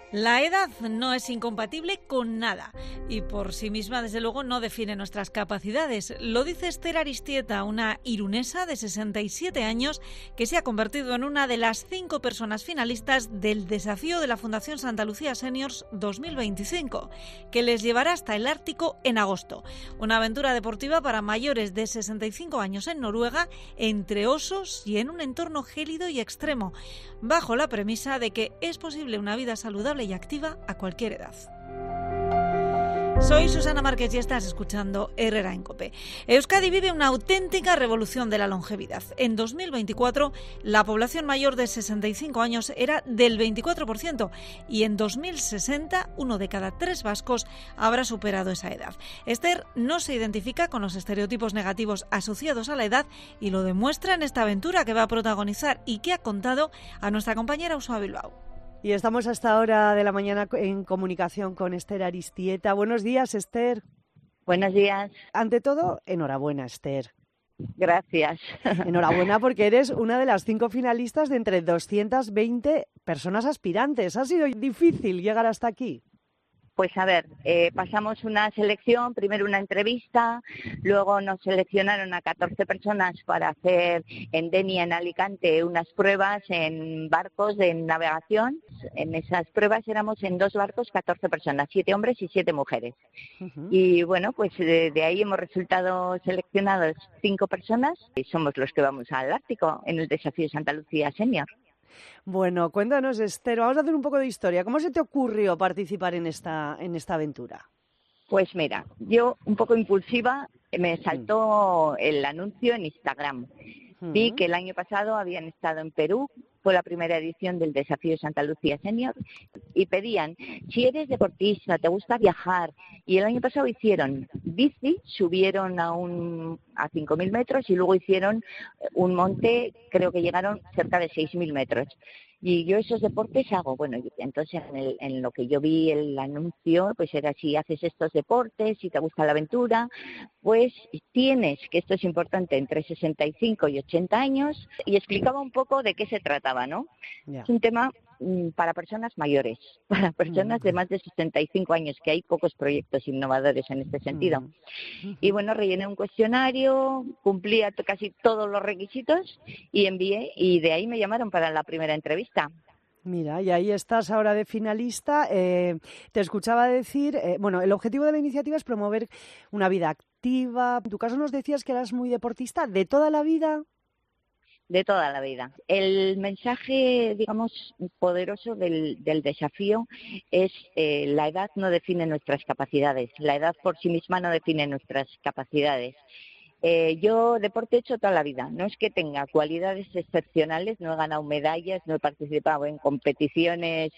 La edad no es incompatible con nada y por sí misma, desde luego, no define nuestras capacidades. Lo dice Esther Aristieta, una irunesa de 67 años que se ha convertido en una de las 5 personas finalistas del desafío de la Fundación Santa Lucía Seniors 2025, que les llevará hasta el Ártico en agosto. Una aventura deportiva para mayores de 65 años en Noruega, entre osos y en un entorno gélido y extremo, bajo la premisa de que es posible una vida saludable y activa a cualquier edad. Soy Susana Márquez y estás escuchando Herrera en COPE. Euskadi vive una auténtica revolución de la longevidad. En 2024, la población mayor de 65 años era del 24% y en 2060, 1 de cada 3 vascos habrá superado esa edad. Esther no se identifica con los estereotipos negativos asociados a la edad y lo demuestra en esta aventura que va a protagonizar y que ha contado a nuestra compañera Usua Bilbao. Y estamos a esta hora de la mañana en comunicación con Esther Aristieta. Buenos días, Esther. Buenos días. Ante todo, enhorabuena, Esther. Gracias. Enhorabuena porque eres una de las 5 finalistas de entre 220 personas aspirantes. ¿Ha sido difícil llegar hasta aquí? Pues a ver, pasamos una selección, primero una entrevista, luego nos seleccionaron a 14 personas para hacer en Denia, en Alicante, unas pruebas en barcos de navegación. En esas pruebas éramos en 2 barcos 14 personas, 7 hombres y 7 mujeres. Uh-huh. Y bueno, pues de ahí hemos resultado seleccionados 5 personas y somos los que vamos al Ártico en el desafío Santa Lucía Senior. Bueno, cuéntanos, Esther, vamos a hacer un poco de historia. ¿Cómo se te ocurrió participar en esta aventura? Pues mira, yo un poco impulsiva, me saltó el anuncio en Instagram. Vi que el año pasado habían estado en Perú, fue la primera edición del Desafío Santa Lucía Senior, y pedían, si eres deportista, te gusta viajar, y el año pasado hicieron bici, subieron a 5.000 metros y luego hicieron un monte, creo que llegaron cerca de 6.000 metros. Y yo esos deportes hago, bueno, entonces en lo que yo vi el anuncio, pues era si haces estos deportes, si te gusta la aventura, pues tienes, que esto es importante, entre 65 y 80 años, y explicaba un poco de qué se trataba, ¿no? Yeah. Es un tema para personas mayores, para personas de más de 65 años, que hay pocos proyectos innovadores en este sentido. Y bueno, rellené un cuestionario, cumplía casi todos los requisitos y envié, y de ahí me llamaron para la primera entrevista. Mira, y ahí estás ahora de finalista. Te escuchaba decir, bueno, el objetivo de la iniciativa es promover una vida activa. En tu caso nos decías que eras muy deportista, ¿de toda la vida? De toda la vida. El mensaje, digamos, poderoso del desafío es la edad no define nuestras capacidades, la edad por sí misma no define nuestras capacidades. Yo deporte he hecho toda la vida, no es que tenga cualidades excepcionales, no he ganado medallas, no he participado en competiciones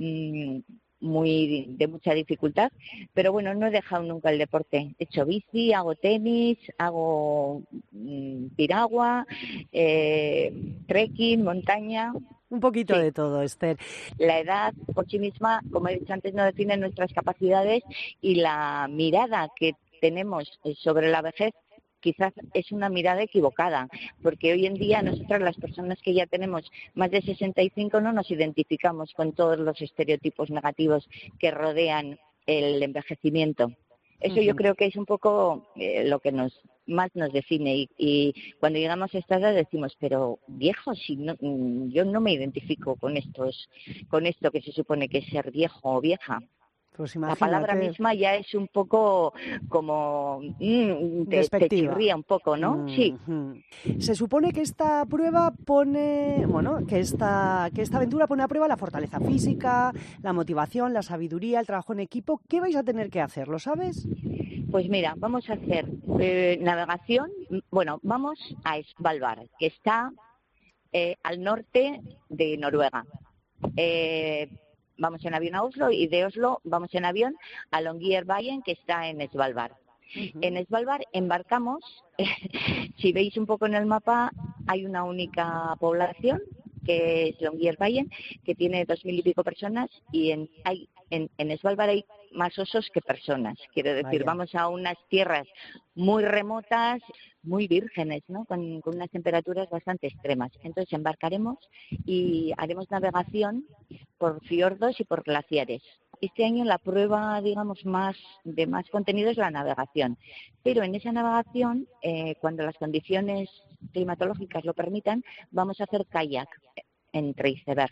de mucha dificultad, pero bueno, no he dejado nunca el deporte. He hecho bici, hago tenis, hago piragua, trekking, montaña. Un poquito sí. De todo, Esther. La edad por sí misma, como he dicho antes, no define nuestras capacidades, y la mirada que tenemos sobre la vejez quizás es una mirada equivocada, porque hoy en día nosotras, las personas que ya tenemos más de 65, no nos identificamos con todos los estereotipos negativos que rodean el envejecimiento. Eso yo creo que es un poco lo que más nos define, y cuando llegamos a esta edad decimos, pero viejo, si no, yo no me identifico con esto que se supone que es ser viejo o vieja. Pues la palabra misma ya es un poco como te chirría un poco, ¿no? Sí. Se supone que esta prueba pone, bueno, que esta aventura pone a prueba la fortaleza física, la motivación, la sabiduría, el trabajo en equipo. ¿Qué vais a tener que hacer? ¿Lo sabes? Pues mira, vamos a hacer navegación. Bueno, vamos a Svalbard, que está al norte de Noruega. Vamos en avión a Oslo, y de Oslo vamos en avión a Longyearbyen, que está en Svalbard. En Svalbard embarcamos, si veis un poco en el mapa, hay una única población, que es Longyearbyen, que tiene 2.000 y pico personas, y en Svalbard hay más osos que personas. Quiero decir, Vaya. vamos a unas tierras muy remotas, muy vírgenes, ¿no? Con unas temperaturas bastante extremas. Entonces embarcaremos y haremos navegación por fiordos y por glaciares. Este año la prueba, digamos, de más contenido es la navegación. Pero en esa navegación, cuando las condiciones climatológicas lo permitan, vamos a hacer kayak entre iceberg.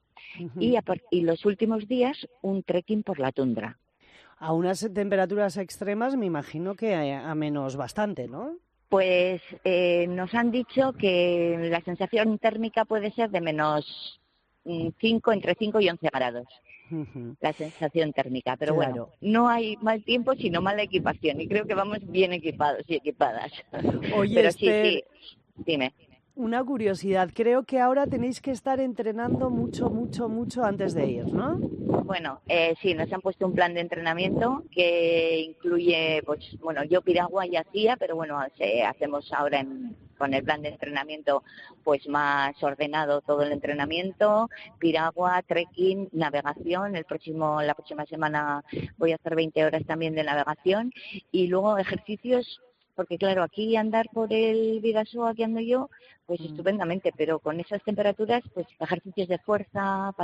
Y los últimos días, un trekking por la tundra. A unas temperaturas extremas me imagino que a menos bastante, ¿no? Pues nos han dicho que la sensación térmica puede ser de menos 5, entre 5 y 11 grados. La sensación térmica, pero claro. Bueno, no hay mal tiempo sino mala equipación y creo que vamos bien equipados y equipadas. Oye, pero Esther, sí, dime. Una curiosidad, creo que ahora tenéis que estar entrenando mucho antes de ir, ¿no? Bueno, sí, nos han puesto un plan de entrenamiento que incluye, pues, bueno, yo piragua ya hacía, pero bueno, hacemos ahora con el plan de entrenamiento, pues más ordenado todo el entrenamiento, piragua, trekking, navegación. La próxima semana voy a hacer 20 horas también de navegación y luego ejercicios. Porque claro, aquí andar por el Bidasoa que ando yo, pues estupendamente, pero con esas temperaturas, pues ejercicios de fuerza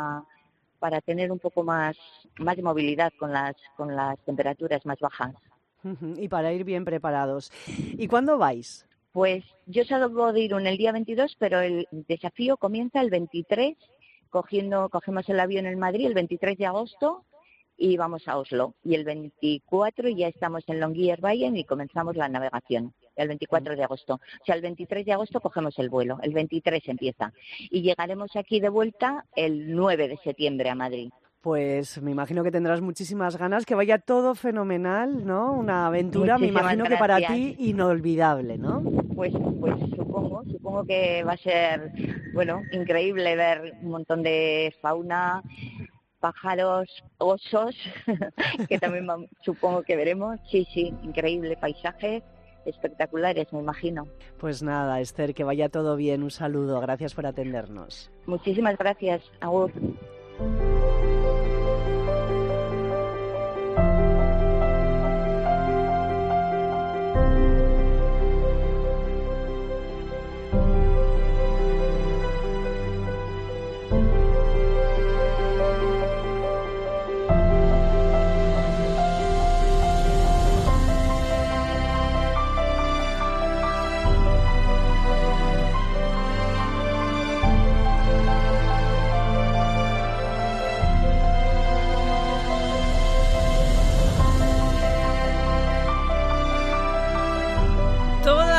para tener un poco más de movilidad con las temperaturas más bajas. Y para ir bien preparados. ¿Y cuándo vais? Pues yo salgo de Irún el día 22, pero el desafío comienza el 23, cogemos el avión en Madrid el 23 de agosto, y vamos a Oslo. Y el 24 ya estamos en Longyearbyen y comenzamos la navegación, el 24 de agosto. O sea, el 23 de agosto cogemos el vuelo, el 23 empieza. Y llegaremos aquí de vuelta el 9 de septiembre a Madrid. Pues me imagino que tendrás muchísimas ganas, que vaya todo fenomenal, ¿no? Una aventura, me imagino que para ti inolvidable, ¿no? Pues supongo que va a ser, bueno, increíble ver un montón de fauna, pájaros, osos, que también supongo que veremos. Sí, increíble paisaje, espectaculares, me imagino. Pues nada, Esther, que vaya todo bien. Un saludo, gracias por atendernos. Muchísimas gracias, agur.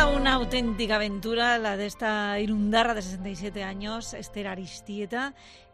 Auténtica aventura la de esta irundarra de 67 años, Esther Aristieta,